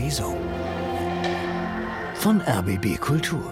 Lesung von RBB Kultur.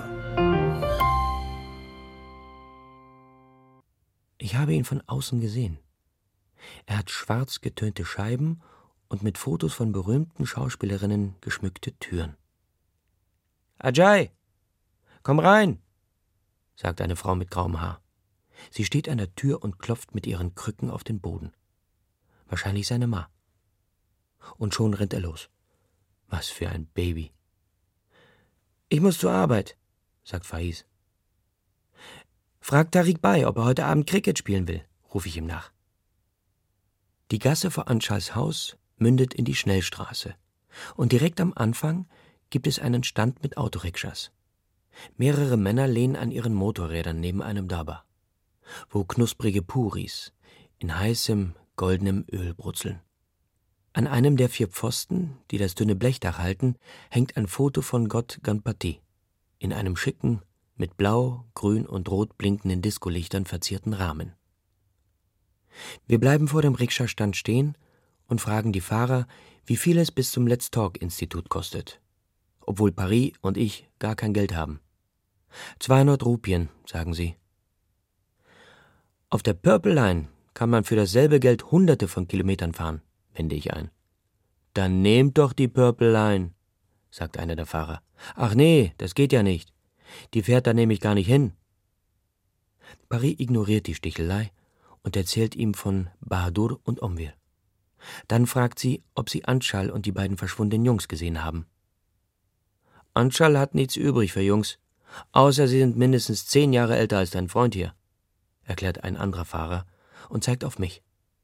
Ich habe ihn von außen gesehen. Er hat schwarz getönte Scheiben und mit Fotos von berühmten Schauspielerinnen geschmückte Türen. »Ajay, komm rein«, sagt eine Frau mit grauem Haar. Sie steht an der Tür und klopft mit ihren Krücken auf den Boden. Wahrscheinlich seine Ma. Und schon rennt er los. Was für ein Baby. »Ich muss zur Arbeit«, sagt Faiz. »Frag Tariq Bhai, ob er heute Abend Cricket spielen will«, rufe ich ihm nach. Die Gasse vor Anschals Haus mündet in die Schnellstraße. Und direkt am Anfang gibt es einen Stand mit Autorikschas. Mehrere Männer lehnen an ihren Motorrädern neben einem Daba, wo knusprige Puris in heißem, goldenem Öl brutzeln. An einem der 4 Pfosten, die das dünne Blechdach halten, hängt ein Foto von Gott Ganpati in einem schicken, mit blau, grün und rot blinkenden Discolichtern verzierten Rahmen. Wir bleiben vor dem Rikscha-Stand stehen und fragen die Fahrer, wie viel es bis zum Let's Talk-Institut kostet, obwohl Paris und ich gar kein Geld haben. 200 Rupien, sagen sie. Auf der Purple Line kann man für dasselbe Geld Hunderte von Kilometern fahren, wende ich ein. Dann nehmt doch die Purple Line, sagt einer der Fahrer. Ach nee, das geht ja nicht. Die fährt da nämlich gar nicht hin. Paris ignoriert die Stichelei und erzählt ihm von Bahadur und Omvir. Dann fragt sie, ob sie Anschal und die beiden verschwundenen Jungs gesehen haben. Anschal hat nichts übrig für Jungs, außer sie sind mindestens 10 Jahre älter als dein Freund hier, erklärt ein anderer Fahrer und zeigt auf mich.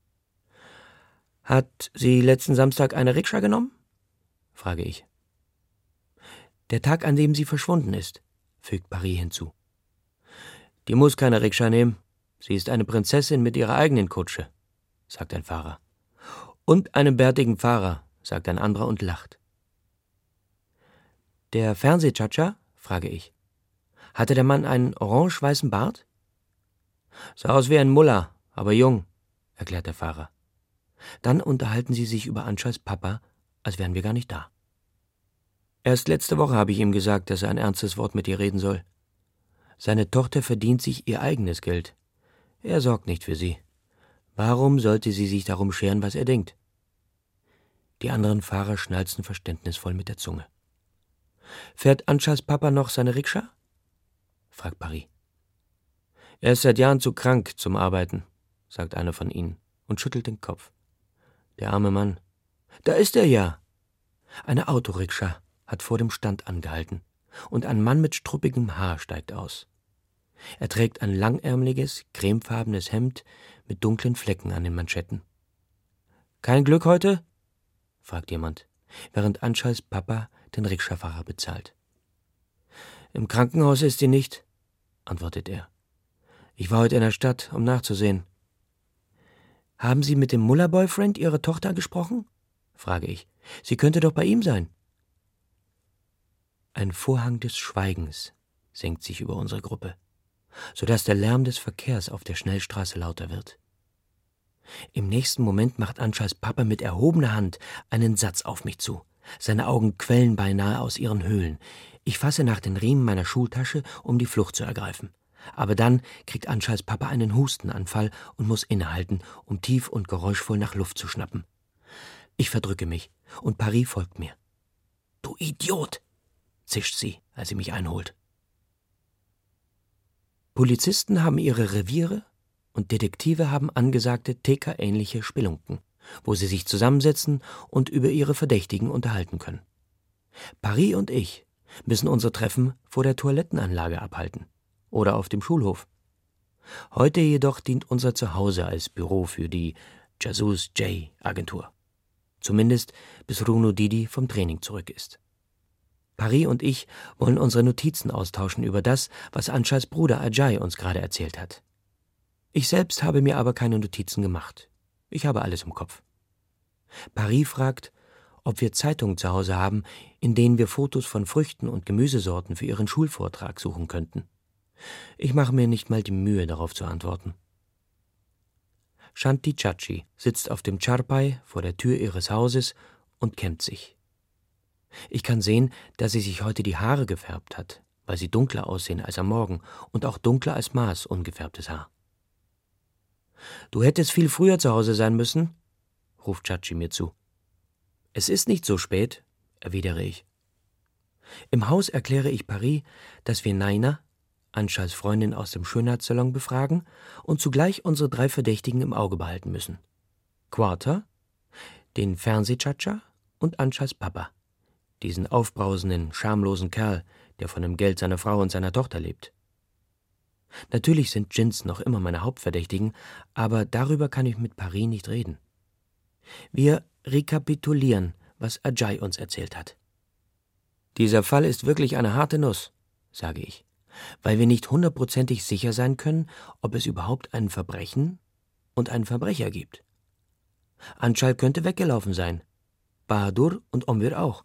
Hat sie letzten Samstag eine Rikscha genommen? Frage ich. Der Tag, an dem sie verschwunden ist, fügt Paris hinzu. Die muss keine Rikscha nehmen. Sie ist eine Prinzessin mit ihrer eigenen Kutsche, sagt ein Fahrer. Und einem bärtigen Fahrer, sagt ein anderer und lacht. Der Fernsehchatscha? Frage ich. Hatte der Mann einen orange-weißen Bart? Sah aus wie ein Mullah, aber jung, erklärt der Fahrer. Dann unterhalten sie sich über Anschals Papa, als wären wir gar nicht da. Erst letzte Woche habe ich ihm gesagt, dass er ein ernstes Wort mit ihr reden soll. Seine Tochter verdient sich ihr eigenes Geld. Er sorgt nicht für sie. Warum sollte sie sich darum scheren, was er denkt? Die anderen Fahrer schnalzen verständnisvoll mit der Zunge. Fährt Anschals Papa noch seine Rikscha? Fragt Paris. Er ist seit Jahren zu krank zum Arbeiten, sagt einer von ihnen und schüttelt den Kopf. Der arme Mann. Da ist er ja. Eine Autorikscha hat vor dem Stand angehalten und ein Mann mit struppigem Haar steigt aus. Er trägt ein langärmeliges, cremefarbenes Hemd mit dunklen Flecken an den Manschetten. »Kein Glück heute?« fragt jemand, während Anschals Papa den Rikscha-Fahrer bezahlt. »Im Krankenhaus ist sie nicht«, antwortet er. »Ich war heute in der Stadt, um nachzusehen.« »Haben Sie mit dem Mullah-Boyfriend Ihrer Tochter gesprochen?« frage ich. »Sie könnte doch bei ihm sein.« Ein Vorhang des Schweigens senkt sich über unsere Gruppe, sodass der Lärm des Verkehrs auf der Schnellstraße lauter wird. Im nächsten Moment macht Anschals Papa mit erhobener Hand einen Satz auf mich zu. Seine Augen quellen beinahe aus ihren Höhlen. Ich fasse nach den Riemen meiner Schultasche, um die Flucht zu ergreifen. Aber dann kriegt Anschals Papa einen Hustenanfall und muss innehalten, um tief und geräuschvoll nach Luft zu schnappen. Ich verdrücke mich und Paris folgt mir. »Du Idiot«, zischt sie, als sie mich einholt. Polizisten haben ihre Reviere und Detektive haben angesagte Theka-ähnliche Spelunken, wo sie sich zusammensetzen und über ihre Verdächtigen unterhalten können. Paris und ich müssen unsere Treffen vor der Toilettenanlage abhalten oder auf dem Schulhof. Heute jedoch dient unser Zuhause als Büro für die Jasus J-Agentur. Zumindest bis Runo Didi vom Training zurück ist. Paris und ich wollen unsere Notizen austauschen über das, was Anschals Bruder Ajay uns gerade erzählt hat. Ich selbst habe mir aber keine Notizen gemacht. Ich habe alles im Kopf. Paris fragt, ob wir Zeitungen zu Hause haben, in denen wir Fotos von Früchten und Gemüsesorten für ihren Schulvortrag suchen könnten. Ich mache mir nicht mal die Mühe, darauf zu antworten. Shanti Chachi sitzt auf dem Charpai vor der Tür ihres Hauses und kämmt sich. Ich kann sehen, dass sie sich heute die Haare gefärbt hat, weil sie dunkler aussehen als am Morgen und auch dunkler als Ma's ungefärbtes Haar. »Du hättest viel früher zu Hause sein müssen«, ruft Chachi mir zu. »Es ist nicht so spät«, erwidere ich. Im Haus erkläre ich Paris, dass wir Naina, Anschals Freundin aus dem Schönheitssalon, befragen und zugleich unsere 3 Verdächtigen im Auge behalten müssen. Quarter, den Fernsehchacha und Anschals Papa, diesen aufbrausenden, schamlosen Kerl, der von dem Geld seiner Frau und seiner Tochter lebt. Natürlich sind Jins noch immer meine Hauptverdächtigen, aber darüber kann ich mit Paris nicht reden. Wir rekapitulieren, was Ajay uns erzählt hat. »Dieser Fall ist wirklich eine harte Nuss«, sage ich, »weil wir nicht 100%ig sicher sein können, ob es überhaupt ein Verbrechen und einen Verbrecher gibt. Anschal könnte weggelaufen sein, Bahadur und Omir auch.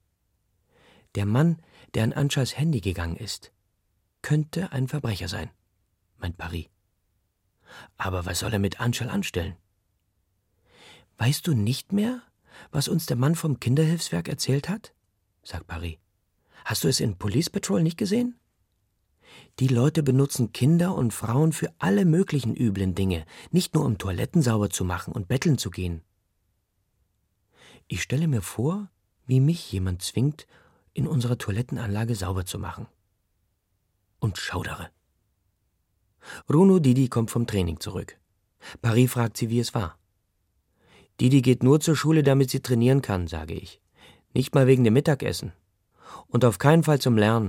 Der Mann, der an Anschals Handy gegangen ist, könnte ein Verbrecher sein«, meint Paris. »Aber was soll er mit Anschal anstellen?« »Weißt du nicht mehr, was uns der Mann vom Kinderhilfswerk erzählt hat?«, sagt Paris. »Hast du es in Police Patrol nicht gesehen? Die Leute benutzen Kinder und Frauen für alle möglichen üblen Dinge, nicht nur um Toiletten sauber zu machen und betteln zu gehen.« Ich stelle mir vor, wie mich jemand zwingt, in unserer Toilettenanlage sauber zu machen. Und schaudere. Runo Didi kommt vom Training zurück. Paris fragt sie, wie es war. »Didi geht nur zur Schule, damit sie trainieren kann«, sage ich. »Nicht mal wegen dem Mittagessen. Und auf keinen Fall zum Lernen.«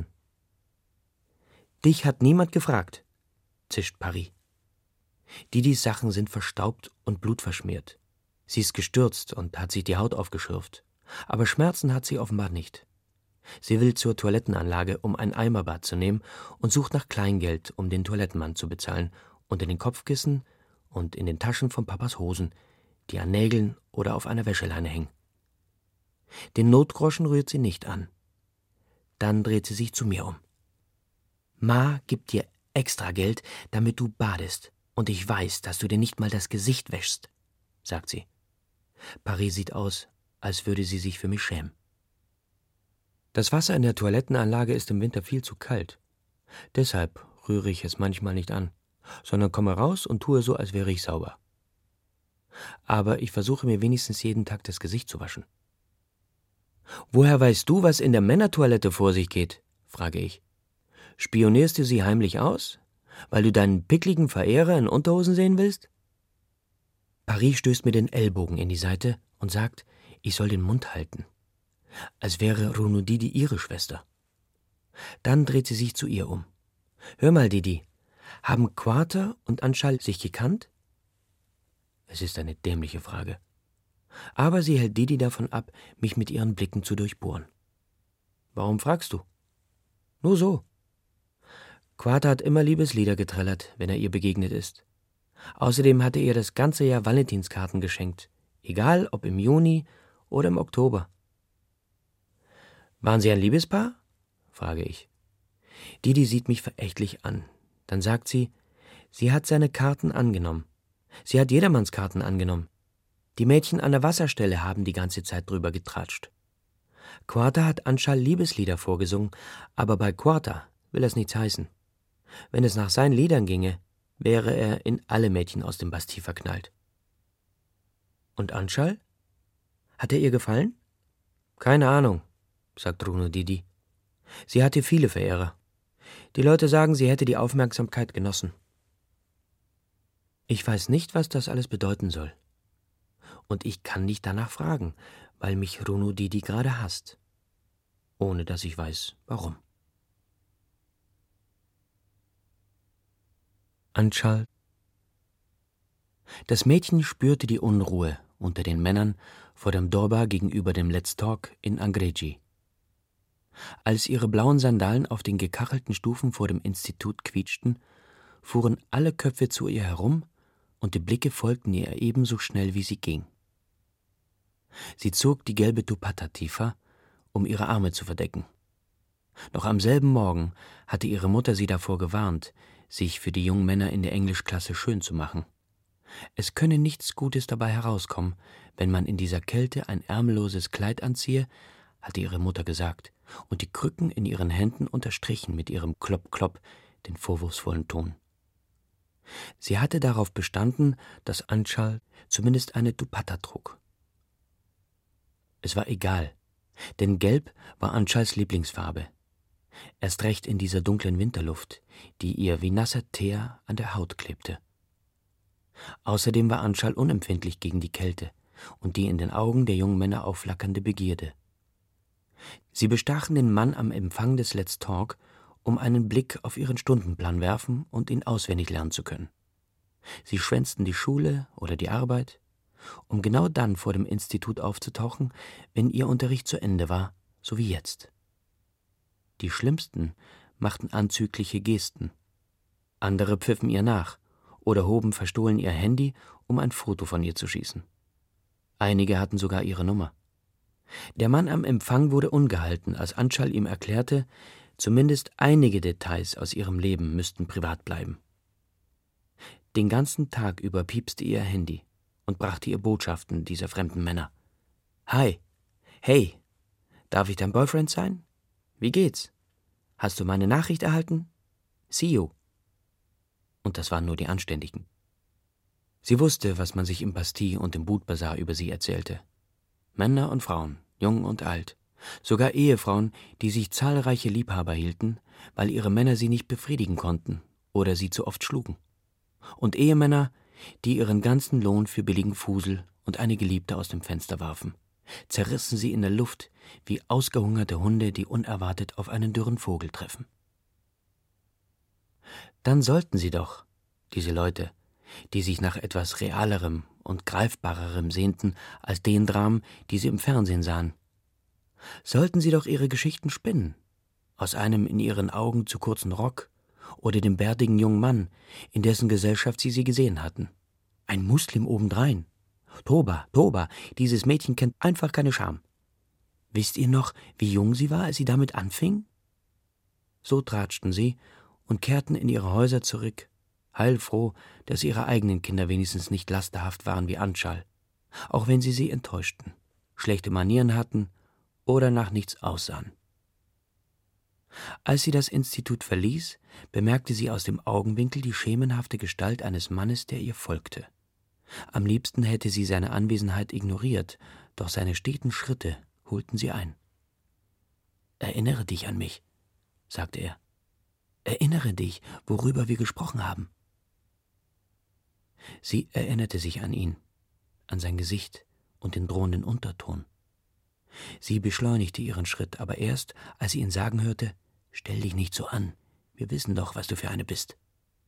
»Dich hat niemand gefragt«, zischt Paris. Didis Sachen sind verstaubt und blutverschmiert. Sie ist gestürzt und hat sich die Haut aufgeschürft. Aber Schmerzen hat sie offenbar nicht. Sie will zur Toilettenanlage, um ein Eimerbad zu nehmen, und sucht nach Kleingeld, um den Toilettenmann zu bezahlen, unter den Kopfkissen und in den Taschen von Papas Hosen, die an Nägeln oder auf einer Wäscheleine hängen. Den Notgroschen rührt sie nicht an. Dann dreht sie sich zu mir um. »Ma gibt dir extra Geld, damit du badest, und ich weiß, dass du dir nicht mal das Gesicht wäschst«, sagt sie. Paris sieht aus, als würde sie sich für mich schämen. Das Wasser in der Toilettenanlage ist im Winter viel zu kalt. Deshalb rühre ich es manchmal nicht an, sondern komme raus und tue so, als wäre ich sauber. Aber ich versuche mir wenigstens jeden Tag das Gesicht zu waschen. »Woher weißt du, was in der Männertoilette vor sich geht?«, frage ich. »Spionierst du sie heimlich aus, weil du deinen pickligen Verehrer in Unterhosen sehen willst?« Paris stößt mir den Ellbogen in die Seite und sagt, ich soll den Mund halten, als wäre Runo Didi ihre Schwester. Dann dreht sie sich zu ihr um. »Hör mal, Didi, haben Quarter und Anschal sich gekannt?« Es ist eine dämliche Frage. Aber sie hält Didi davon ab, mich mit ihren Blicken zu durchbohren. »Warum fragst du?« »Nur so. Quarter hat immer Liebeslieder getrellert, wenn er ihr begegnet ist. Außerdem hatte er ihr das ganze Jahr Valentinskarten geschenkt, egal ob im Juni oder im Oktober.« »Waren sie ein Liebespaar?«, frage ich. Didi sieht mich verächtlich an. Dann sagt sie, sie hat seine Karten angenommen. Sie hat jedermanns Karten angenommen. Die Mädchen an der Wasserstelle haben die ganze Zeit drüber getratscht. Quarter hat Anschal Liebeslieder vorgesungen, aber bei Quarter will das nichts heißen. Wenn es nach seinen Liedern ginge, wäre er in alle Mädchen aus dem Bastille verknallt. Und Anschal? Hat er ihr gefallen? Keine Ahnung, sagt Runo Didi. Sie hatte viele Verehrer. Die Leute sagen, sie hätte die Aufmerksamkeit genossen. Ich weiß nicht, was das alles bedeuten soll. Und ich kann nicht danach fragen, weil mich Runo Didi gerade hasst. Ohne dass ich weiß, warum. Anschal. Das Mädchen spürte die Unruhe unter den Männern vor dem Dorba gegenüber dem Let's Talk in Angreji. Als ihre blauen Sandalen auf den gekachelten Stufen vor dem Institut quietschten, fuhren alle Köpfe zu ihr herum und die Blicke folgten ihr ebenso schnell, wie sie ging. Sie zog die gelbe Dupatta tiefer, um ihre Arme zu verdecken. Noch am selben Morgen hatte ihre Mutter sie davor gewarnt, sich für die jungen Männer in der Englischklasse schön zu machen. Es könne nichts Gutes dabei herauskommen, wenn man in dieser Kälte ein ärmelloses Kleid anziehe, hatte ihre Mutter gesagt, und die Krücken in ihren Händen unterstrichen mit ihrem Klopp-Klopp den vorwurfsvollen Ton. Sie hatte darauf bestanden, dass Anschal zumindest eine Dupatta trug. Es war egal, denn Gelb war Anschals Lieblingsfarbe. Erst recht in dieser dunklen Winterluft, die ihr wie nasser Teer an der Haut klebte. Außerdem war Anschal unempfindlich gegen die Kälte und die in den Augen der jungen Männer aufflackernde Begierde. Sie bestachen den Mann am Empfang des Let's Talk, um einen Blick auf ihren Stundenplan werfen und ihn auswendig lernen zu können. Sie schwänzten die Schule oder die Arbeit, um genau dann vor dem Institut aufzutauchen, wenn ihr Unterricht zu Ende war, so wie jetzt. Die Schlimmsten machten anzügliche Gesten. Andere pfiffen ihr nach oder hoben verstohlen ihr Handy, um ein Foto von ihr zu schießen. Einige hatten sogar ihre Nummer. Der Mann am Empfang wurde ungehalten, als Anschal ihm erklärte, zumindest einige Details aus ihrem Leben müssten privat bleiben. Den ganzen Tag über piepste ihr Handy und brachte ihr Botschaften dieser fremden Männer. »Hi, hey, darf ich dein Boyfriend sein? Wie geht's? Hast du meine Nachricht erhalten? See you.« Und das waren nur die Anständigen. Sie wusste, was man sich im Bastille und im Bootbazar über sie erzählte. Männer und Frauen, jung und alt, sogar Ehefrauen, die sich zahlreiche Liebhaber hielten, weil ihre Männer sie nicht befriedigen konnten oder sie zu oft schlugen. Und Ehemänner, die ihren ganzen Lohn für billigen Fusel und eine Geliebte aus dem Fenster warfen, zerrissen sie in der Luft wie ausgehungerte Hunde, die unerwartet auf einen dürren Vogel treffen. Dann sollten sie doch, diese Leute, die sich nach etwas Realerem und Greifbarerem sehnten als den Dramen, die sie im Fernsehen sahen, sollten sie doch ihre Geschichten spinnen, aus einem in ihren Augen zu kurzen Rock oder dem bärtigen jungen Mann, in dessen Gesellschaft sie gesehen hatten. Ein Muslim obendrein. Toba, dieses Mädchen kennt einfach keine Scham. Wisst ihr noch, wie jung sie war, als sie damit anfing? So tratschten sie und kehrten in ihre Häuser zurück, heilfroh, dass ihre eigenen Kinder wenigstens nicht lasterhaft waren wie Anschal, auch wenn sie enttäuschten, schlechte Manieren hatten oder nach nichts aussahen. Als sie das Institut verließ, bemerkte sie aus dem Augenwinkel die schemenhafte Gestalt eines Mannes, der ihr folgte. Am liebsten hätte sie seine Anwesenheit ignoriert, doch seine steten Schritte holten sie ein. »Erinnere dich an mich«, sagte er. »Erinnere dich, worüber wir gesprochen haben.« Sie erinnerte sich an ihn, an sein Gesicht und den drohenden Unterton. Sie beschleunigte ihren Schritt, aber erst, als sie ihn sagen hörte, »Stell dich nicht so an, wir wissen doch, was du für eine bist.«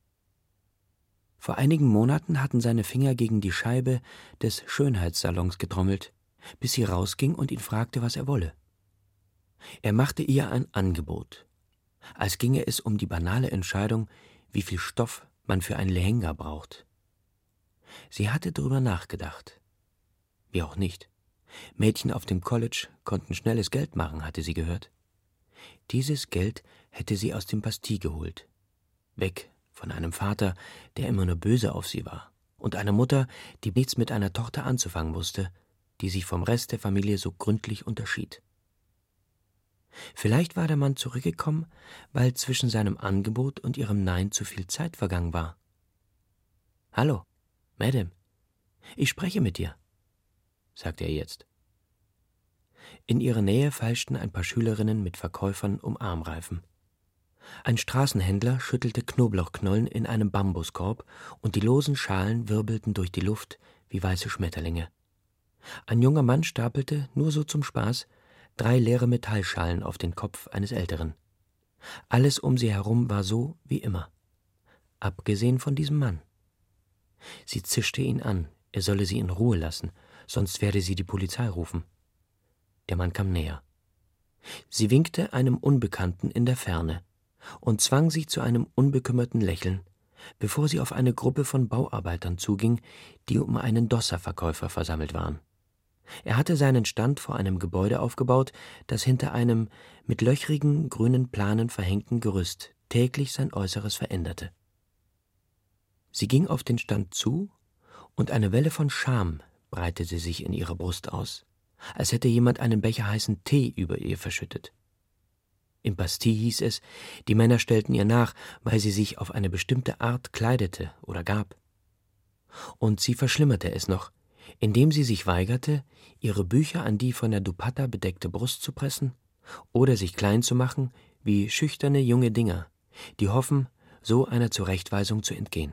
Vor einigen Monaten hatten seine Finger gegen die Scheibe des Schönheitssalons getrommelt, bis sie rausging und ihn fragte, was er wolle. Er machte ihr ein Angebot, als ginge es um die banale Entscheidung, wie viel Stoff man für ein Lehenga braucht. Sie hatte darüber nachgedacht. Wie auch nicht. Mädchen auf dem College konnten schnelles Geld machen, hatte sie gehört. Dieses Geld hätte sie aus dem Bastille geholt. Weg von einem Vater, der immer nur böse auf sie war, und einer Mutter, die nichts mit einer Tochter anzufangen wusste, die sich vom Rest der Familie so gründlich unterschied. Vielleicht war der Mann zurückgekommen, weil zwischen seinem Angebot und ihrem Nein zu viel Zeit vergangen war. »Hallo, Madame, ich spreche mit dir«, sagte er jetzt. In ihrer Nähe feilschten ein paar Schülerinnen mit Verkäufern um Armreifen. Ein Straßenhändler schüttelte Knoblauchknollen in einem Bambuskorb und die losen Schalen wirbelten durch die Luft wie weiße Schmetterlinge. Ein junger Mann stapelte, nur so zum Spaß, 3 leere Metallschalen auf den Kopf eines Älteren. Alles um sie herum war so wie immer, abgesehen von diesem Mann. Sie zischte ihn an, er solle sie in Ruhe lassen, sonst werde sie die Polizei rufen. Der Mann kam näher. Sie winkte einem Unbekannten in der Ferne und zwang sich zu einem unbekümmerten Lächeln, bevor sie auf eine Gruppe von Bauarbeitern zuging, die um einen Dosser-Verkäufer versammelt waren. Er hatte seinen Stand vor einem Gebäude aufgebaut, das hinter einem mit löchrigen grünen Planen verhängten Gerüst täglich sein Äußeres veränderte. Sie ging auf den Stand zu, und eine Welle von Scham breitete sich in ihrer Brust aus, als hätte jemand einen Becher heißen Tee über ihr verschüttet. Im Bastille hieß es, die Männer stellten ihr nach, weil sie sich auf eine bestimmte Art kleidete oder gab. Und sie verschlimmerte es noch, indem sie sich weigerte, ihre Bücher an die von der Dupatta bedeckte Brust zu pressen oder sich klein zu machen wie schüchterne junge Dinger, die hoffen, so einer Zurechtweisung zu entgehen.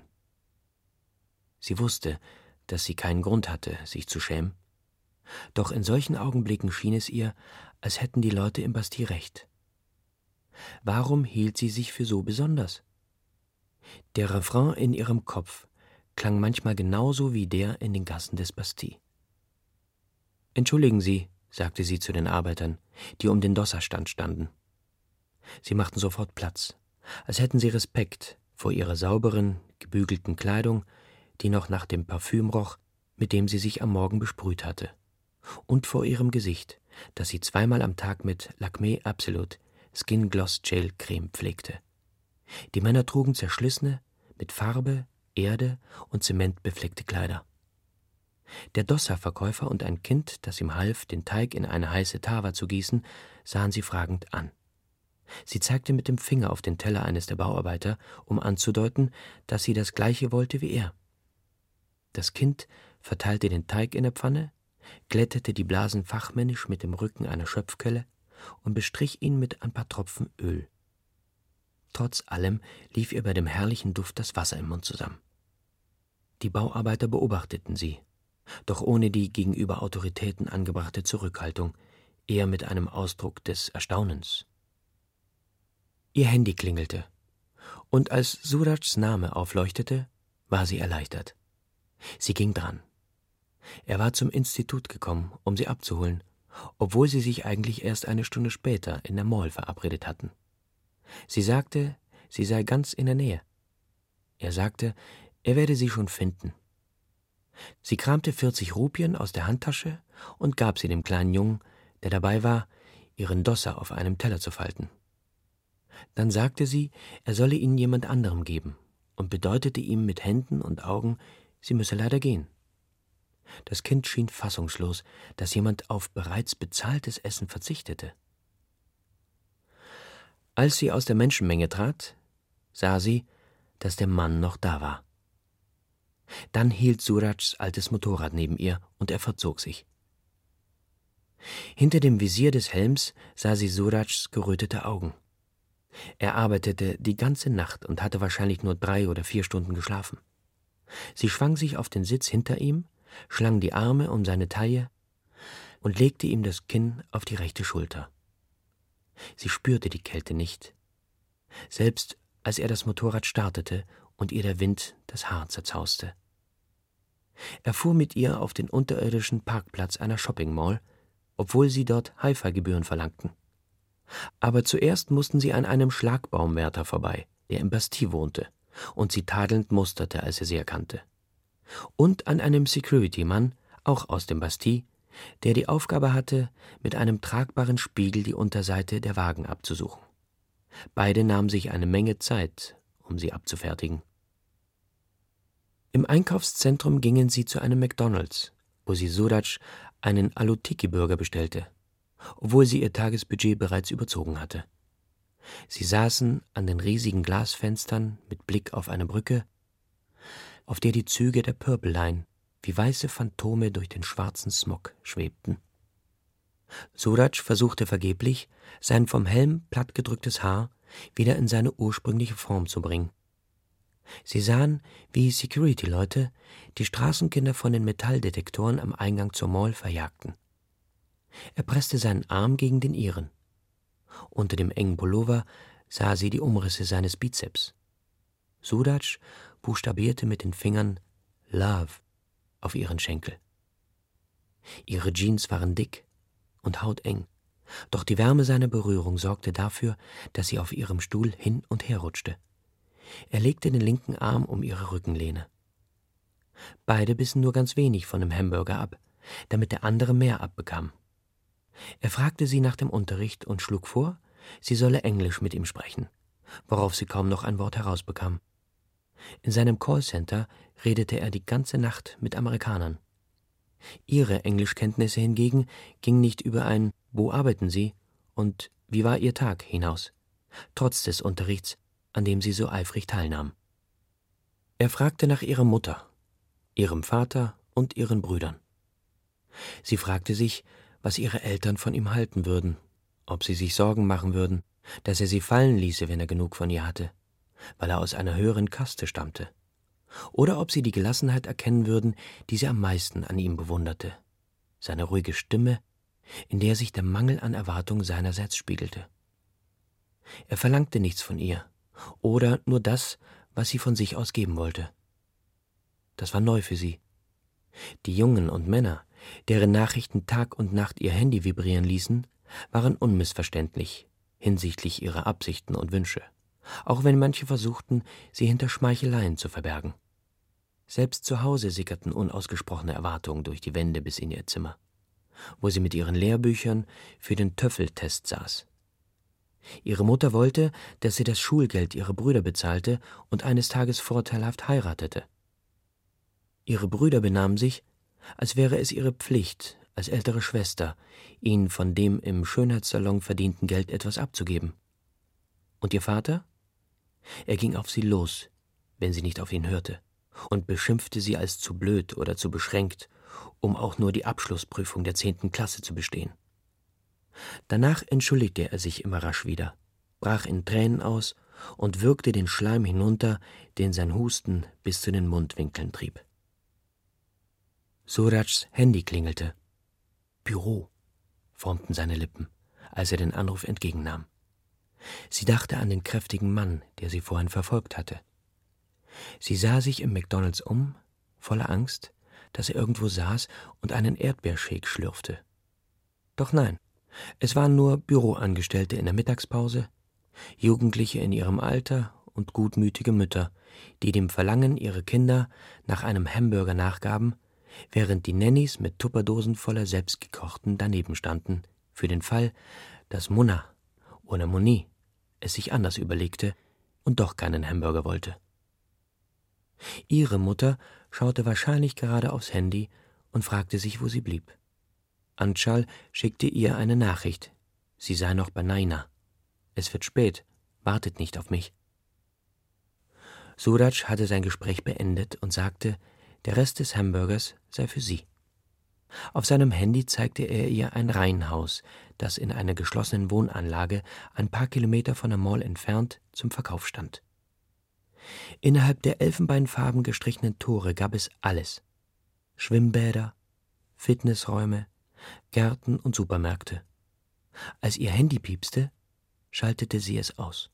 Sie wusste, dass sie keinen Grund hatte, sich zu schämen, doch in solchen Augenblicken schien es ihr, als hätten die Leute im Bastille recht. Warum hielt sie sich für so besonders? Der Refrain in ihrem Kopf klang manchmal genauso wie der in den Gassen des Bastille. »Entschuldigen Sie«, sagte sie zu den Arbeitern, die um den Dosserstand standen. Sie machten sofort Platz, als hätten sie Respekt vor ihrer sauberen, gebügelten Kleidung, die noch nach dem Parfüm roch, mit dem sie sich am Morgen besprüht hatte, und vor ihrem Gesicht, das sie zweimal am Tag mit Lakmé Absolute Skin Gloss Gel Creme pflegte. Die Männer trugen zerschlissene, mit Farbe, Erde und Zement befleckte Kleider. Der Dossa-Verkäufer und ein Kind, das ihm half, den Teig in eine heiße Tava zu gießen, sahen sie fragend an. Sie zeigte mit dem Finger auf den Teller eines der Bauarbeiter, um anzudeuten, dass sie das Gleiche wollte wie er. Das Kind verteilte den Teig in der Pfanne, glättete die Blasen fachmännisch mit dem Rücken einer Schöpfkelle und bestrich ihn mit ein paar Tropfen Öl. Trotz allem lief ihr bei dem herrlichen Duft das Wasser im Mund zusammen. Die Bauarbeiter beobachteten sie, doch ohne die gegenüber Autoritäten angebrachte Zurückhaltung, eher mit einem Ausdruck des Erstaunens. Ihr Handy klingelte, und als Surajs Name aufleuchtete, war sie erleichtert. Sie ging dran. Er war zum Institut gekommen, um sie abzuholen, obwohl sie sich eigentlich erst eine Stunde später in der Mall verabredet hatten. Sie sagte, sie sei ganz in der Nähe. Er sagte, er werde sie schon finden. Sie kramte 40 Rupien aus der Handtasche und gab sie dem kleinen Jungen, der dabei war, ihren Dossa auf einem Teller zu falten. Dann sagte sie, er solle ihn jemand anderem geben und bedeutete ihm mit Händen und Augen, sie müsse leider gehen. Das Kind schien fassungslos, dass jemand auf bereits bezahltes Essen verzichtete. Als sie aus der Menschenmenge trat, sah sie, dass der Mann noch da war. Dann hielt Surajs altes Motorrad neben ihr und er verzog sich. Hinter dem Visier des Helms sah sie Surajs gerötete Augen. Er arbeitete die ganze Nacht und hatte wahrscheinlich nur 3 oder 4 Stunden geschlafen. Sie schwang sich auf den Sitz hinter ihm, schlang die Arme um seine Taille und legte ihm das Kinn auf die rechte Schulter. Sie spürte die Kälte nicht, selbst als er das Motorrad startete und ihr der Wind das Haar zerzauste. Er fuhr mit ihr auf den unterirdischen Parkplatz einer Shopping-Mall, obwohl sie dort Hi-Fi-Gebühren verlangten. Aber zuerst mussten sie an einem Schlagbaumwärter vorbei, der im Bastille wohnte und sie tadelnd musterte, als er sie erkannte. Und an einem Security-Mann, auch aus dem Bastille, der die Aufgabe hatte, mit einem tragbaren Spiegel die Unterseite der Wagen abzusuchen. Beide nahmen sich eine Menge Zeit, um sie abzufertigen. Im Einkaufszentrum gingen sie zu einem McDonald's, wo sie Suraj einen Alu-Tikki-Burger bestellte, obwohl sie ihr Tagesbudget bereits überzogen hatte. Sie saßen an den riesigen Glasfenstern mit Blick auf eine Brücke, auf der die Züge der Purple Line wie weiße Phantome durch den schwarzen Smog schwebten. Suraj versuchte vergeblich, sein vom Helm plattgedrücktes Haar wieder in seine ursprüngliche Form zu bringen. Sie sahen, wie Security-Leute die Straßenkinder von den Metalldetektoren am Eingang zur Mall verjagten. Er presste seinen Arm gegen den ihren. Unter dem engen Pullover sah sie die Umrisse seines Bizeps. Suraj buchstabierte mit den Fingern Love auf ihren Schenkel. Ihre Jeans waren dick und hauteng, doch die Wärme seiner Berührung sorgte dafür, dass sie auf ihrem Stuhl hin und her rutschte. Er legte den linken Arm um ihre Rückenlehne. Beide bissen nur ganz wenig von dem Hamburger ab, damit der andere mehr abbekam. Er fragte sie nach dem Unterricht und schlug vor, sie solle Englisch mit ihm sprechen, worauf sie kaum noch ein Wort herausbekam. In seinem Callcenter redete er die ganze Nacht mit Amerikanern. Ihre Englischkenntnisse hingegen gingen nicht über ein »Wo arbeiten Sie?« und »Wie war Ihr Tag?« hinaus, trotz des Unterrichts, an dem sie so eifrig teilnahm. Er fragte nach ihrer Mutter, ihrem Vater und ihren Brüdern. Sie fragte sich, was ihre Eltern von ihm halten würden, ob sie sich Sorgen machen würden, dass er sie fallen ließe, wenn er genug von ihr hatte, weil er aus einer höheren Kaste stammte, oder ob sie die Gelassenheit erkennen würden, die sie am meisten an ihm bewunderte, seine ruhige Stimme, in der sich der Mangel an Erwartung seinerseits spiegelte. Er verlangte nichts von ihr, oder nur das, was sie von sich aus geben wollte. Das war neu für sie. Die Jungen und Männer, deren Nachrichten Tag und Nacht ihr Handy vibrieren ließen, waren unmissverständlich hinsichtlich ihrer Absichten und Wünsche, auch wenn manche versuchten, sie hinter Schmeicheleien zu verbergen. Selbst zu Hause sickerten unausgesprochene Erwartungen durch die Wände bis in ihr Zimmer, wo sie mit ihren Lehrbüchern für den TOEFL-Test saß. Ihre Mutter wollte, dass sie das Schulgeld ihrer Brüder bezahlte und eines Tages vorteilhaft heiratete. Ihre Brüder benahmen sich, als wäre es ihre Pflicht, als ältere Schwester, ihnen von dem im Schönheitssalon verdienten Geld etwas abzugeben. Und ihr Vater? Er ging auf sie los, wenn sie nicht auf ihn hörte, und beschimpfte sie als zu blöd oder zu beschränkt, um auch nur die Abschlussprüfung der 10. Klasse zu bestehen. Danach entschuldigte er sich immer rasch wieder, brach in Tränen aus und würgte den Schleim hinunter, den sein Husten bis zu den Mundwinkeln trieb. Surajs Handy klingelte. »Büro«, formten seine Lippen, als er den Anruf entgegennahm. Sie dachte an den kräftigen Mann, der sie vorhin verfolgt hatte. Sie sah sich im McDonalds um, voller Angst, dass er irgendwo saß und einen Erdbeershake schlürfte. Doch nein, es waren nur Büroangestellte in der Mittagspause, Jugendliche in ihrem Alter und gutmütige Mütter, die dem Verlangen ihrer Kinder nach einem Hamburger nachgaben, während die Nannies mit Tupperdosen voller Selbstgekochten daneben standen, für den Fall, dass Munna oder Moni es sich anders überlegte und doch keinen Hamburger wollte. Ihre Mutter schaute wahrscheinlich gerade aufs Handy und fragte sich, wo sie blieb. Anchal schickte ihr eine Nachricht. Sie sei noch bei Naina. Es wird spät, wartet nicht auf mich. Suraj hatte sein Gespräch beendet und sagte, der Rest des Hamburgers sei für sie. Auf seinem Handy zeigte er ihr ein Reihenhaus, das in einer geschlossenen Wohnanlage ein paar Kilometer von der Mall entfernt zum Verkauf stand. Innerhalb der elfenbeinfarben gestrichenen Tore gab es alles: Schwimmbäder, Fitnessräume, Gärten und Supermärkte. Als ihr Handy piepste, schaltete sie es aus.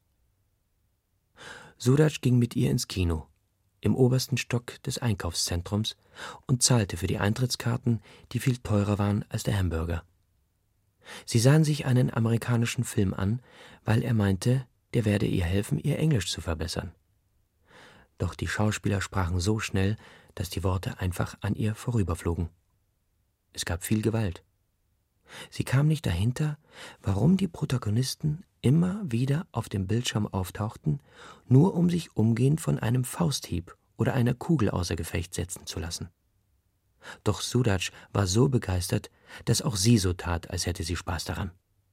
Suraj ging mit ihr ins Kino, im obersten Stock des Einkaufszentrums, und zahlte für die Eintrittskarten, die viel teurer waren als der Hamburger. Sie sahen sich einen amerikanischen Film an, weil er meinte, der werde ihr helfen, ihr Englisch zu verbessern. Doch die Schauspieler sprachen so schnell, dass die Worte einfach an ihr vorüberflogen. Es gab viel Gewalt. Sie kam nicht dahinter, warum die Protagonisten immer wieder auf dem Bildschirm auftauchten, nur um sich umgehend von einem Fausthieb oder einer Kugel außer Gefecht setzen zu lassen. Doch Suraj war so begeistert, dass auch sie so tat, als hätte sie Spaß daran.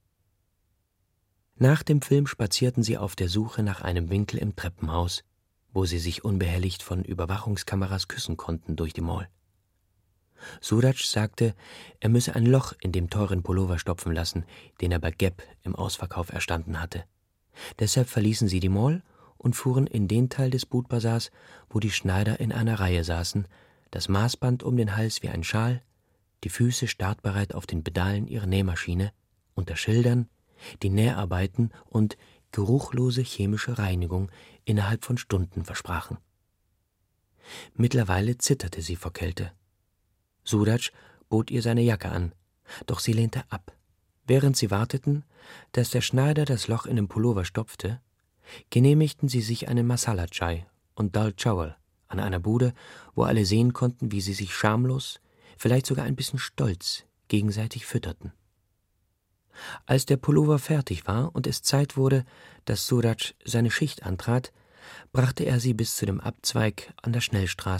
Nach dem Film spazierten sie auf der Suche nach einem Winkel im Treppenhaus, wo sie sich unbehelligt von Überwachungskameras küssen konnten durch die Mall. Suraj sagte, er müsse ein Loch in dem teuren Pullover stopfen lassen, den er bei Gap im Ausverkauf erstanden hatte. Deshalb verließen sie die Mall und fuhren in den Teil des Bootbazars, wo die Schneider in einer Reihe saßen, das Maßband um den Hals wie ein Schal, die Füße startbereit auf den Pedalen ihrer Nähmaschine, unter Schildern, die Näharbeiten und geruchlose chemische Reinigung innerhalb von Stunden versprachen. Mittlerweile zitterte sie vor Kälte. Suraj bot ihr seine Jacke an, doch sie lehnte ab. Während sie warteten, dass der Schneider das Loch in den Pullover stopfte, genehmigten sie sich einen Masala Chai und Dal Chawal an einer Bude, wo alle sehen konnten, wie sie sich schamlos, vielleicht sogar ein bisschen stolz, gegenseitig fütterten. Als der Pullover fertig war und es Zeit wurde, dass Suraj seine Schicht antrat, brachte er sie bis zu dem Abzweig an der Schnellstraße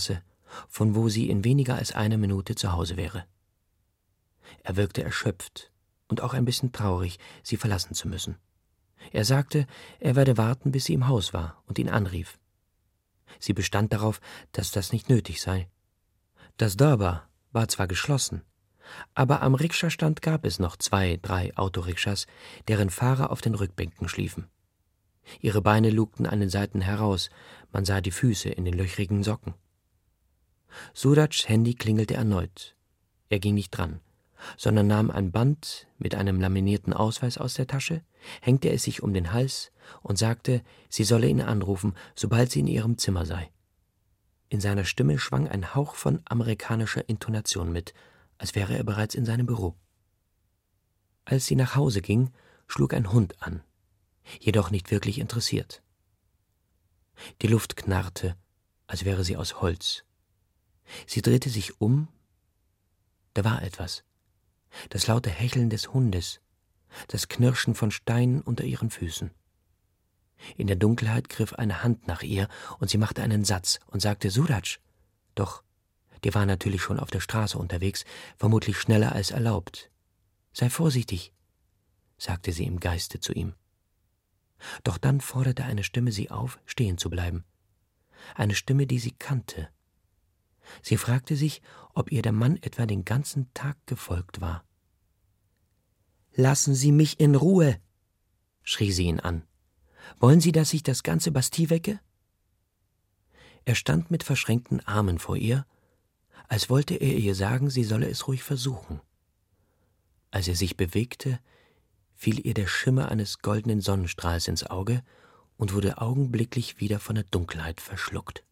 von wo sie in weniger als einer Minute zu Hause wäre. Er wirkte erschöpft und auch ein bisschen traurig, sie verlassen zu müssen. Er sagte, er werde warten, bis sie im Haus war und ihn anrief. Sie bestand darauf, dass das nicht nötig sei. Das Dörber war zwar geschlossen, aber am Rikscha-Stand gab es noch 2, 3 Autorikschas, deren Fahrer auf den Rückbänken schliefen. Ihre Beine lugten an den Seiten heraus, man sah die Füße in den löchrigen Socken. Suratschs Handy klingelte erneut. Er ging nicht dran, sondern nahm ein Band mit einem laminierten Ausweis aus der Tasche, hängte es sich um den Hals und sagte, sie solle ihn anrufen, sobald sie in ihrem Zimmer sei. In seiner Stimme schwang ein Hauch von amerikanischer Intonation mit, als wäre er bereits in seinem Büro. Als sie nach Hause ging, schlug ein Hund an, jedoch nicht wirklich interessiert. Die Luft knarrte, als wäre sie aus Holz. Sie drehte sich um, da war etwas. Das laute Hecheln des Hundes, das Knirschen von Steinen unter ihren Füßen. In der Dunkelheit griff eine Hand nach ihr und sie machte einen Satz und sagte Suratsch. Doch der war natürlich schon auf der Straße unterwegs, vermutlich schneller als erlaubt. Sei vorsichtig, sagte sie im Geiste zu ihm. Doch dann forderte eine Stimme sie auf, stehen zu bleiben. Eine Stimme, die sie kannte. Sie fragte sich, ob ihr der Mann etwa den ganzen Tag gefolgt war. »Lassen Sie mich in Ruhe«, schrie sie ihn an. »Wollen Sie, dass ich das ganze Bastille wecke?« Er stand mit verschränkten Armen vor ihr, als wollte er ihr sagen, sie solle es ruhig versuchen. Als er sich bewegte, fiel ihr der Schimmer eines goldenen Sonnenstrahls ins Auge und wurde augenblicklich wieder von der Dunkelheit verschluckt.